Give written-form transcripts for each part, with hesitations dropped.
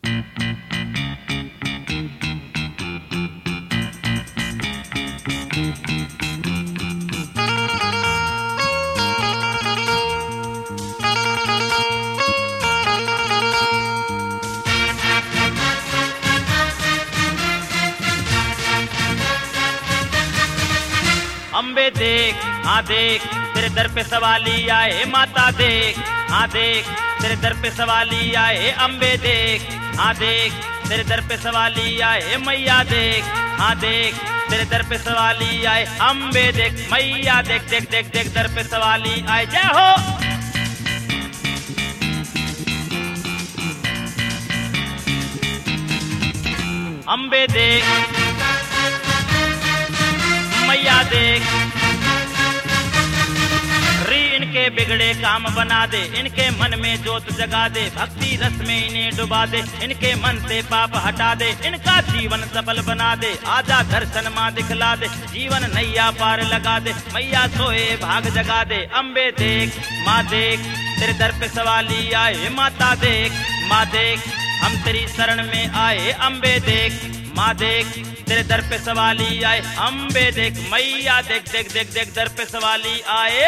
अम्बे देख, हाँ देख, तेरे दर पे सवाली आए। माता देख, हाँ देख, तेरे दर पे सवाली आए। अम्बे देख, हाँ देख, तेरे दर पे सवाली आए। मैया देख, हाँ देख, तेरे दर पे सवाली आए। अम्बे देख, मैया देख, देख देख देख दर पे सवाली आए। जय हो। अम्बे देख, मैया देख, री इनके बिगड़े काम बना दे, इनके मन में जोत जगा दे, भक्ति रस में इन्हें डुबा दे, इनके मन से पाप हटा दे, इनका जीवन सफल बना दे। आजा दर्शन माँ दिखला दे, जीवन नैया पार लगा दे, मैया सोए भाग जगा दे। अम्बे देख, माँ देख, तेरे दर पे सवाली आए। माता देख, माँ देख, हम तेरी शरण में आए। अम्बे देख, माँ देख, तेरे दर पे सवाली आए। अम्बे देख, मैया देख, देख देख देख दर पे सवाली आए।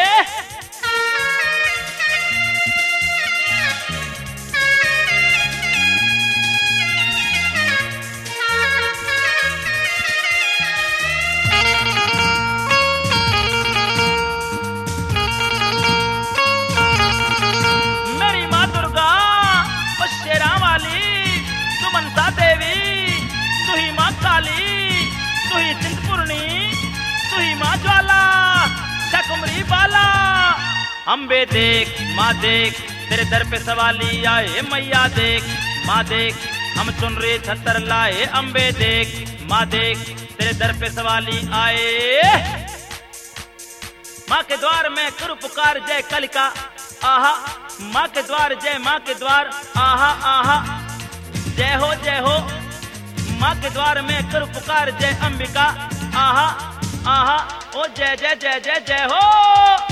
मेरी माँ दुर्गा, ओ शेरा वाली, तू मनसा देवी, तू ही माँ काली, तू ही चिंतपूर्णी, तू ही माँ ज्वाला, चकुमरी बाला। अम्बे देख, माँ देख, तेरे दर पे सवाली आए। मैया देख, माँ देख, हम चुनरी छतर लाए। अम्बे देख, माँ देख, तेरे दर पे सवाली आए। माँ के द्वार में करूं पुकार जय कलिका, आहा। माँ के द्वार जय, माँ के द्वार, आहा आहा। जय हो जय हो, माँ के द्वार में करूं पुकार जय अंबिका, आहा आहा। ओ जय जय जय जय जय हो।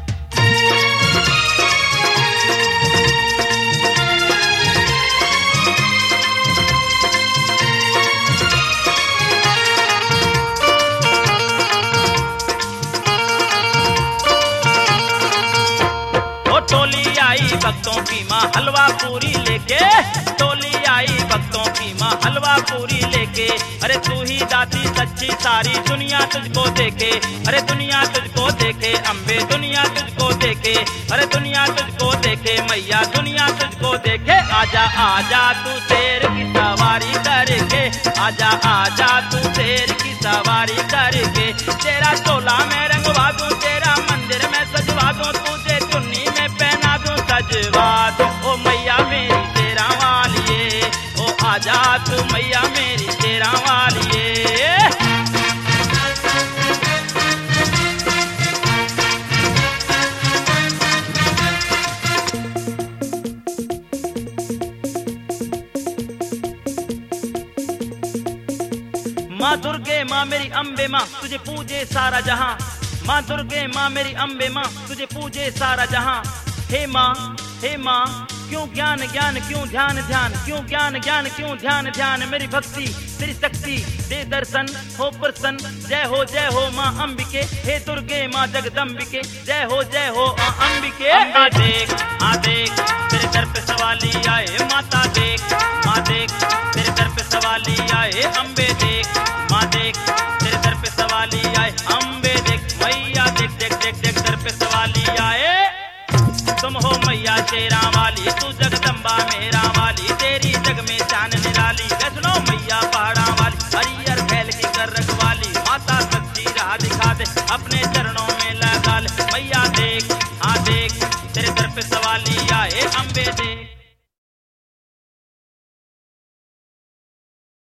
टोली आई भक्तों की माँ हलवा पूरी लेके, टोली आई भक्तों की माँ हलवा पूरी लेके। अरे तू ही दाती सच्ची, सारी दुनिया तुझको देखे। अरे दुनिया तुझको देखे, अम्बे दुनिया तुझको देखे। अरे दुनिया तुझको देखे, मैया दुनिया तुझको देखे। आजा आजा तू शेर की सवारी करके, आजा आजा तू शेर की सवारी करके। तेरा चोला में रंगवा दूं, तेरा मंदिर में सजवा दूं, तुझे चुन्नी में पहना दूं सजवा दूं। ओ मैया मेरी शेरा वालिए, ओ आजा तू मैया मेरी शेरा वालिए। माँ दुर्गे माँ मेरी अम्बे माँ, तुझे पूजे सारा जहां। माँ दुर्गे माँ मेरी अम्बे माँ, तुझे पूजे सारा जहां। हे माँ क्यों ज्ञान ज्ञान, क्यों ध्यान ध्यान, क्यों ज्ञान ज्ञान, क्यों ध्यान ध्यान। मेरी भक्ति तेरी शक्ति दे दर्शन, हो प्रसन्न। जय हो माँ अंबिके, हे दुर्गे माँ जगदम्बिके। जय हो अंबिके। माँ देख, हाँ देख, तेरे दर पे सवाली आए। माता देख, माँ देख, तेरे दर पे सवाली आए। अम्बे देख, माँ देख, तेरे दर पे सवाली आए। अम्बे देख, मैया देख, देख देख देख दर पे सवाली आए। तुम हो मैया शेरा वाली, तू जगदम्बा मेरा वाली, तेरी जग में शान निराली। वैष्णो मैया पहाड़ा वाली, हरियर फैल की कर रखवाली। माता सच्ची राह दिखा दे, अपने चरणों में लगा ले। मैया देख,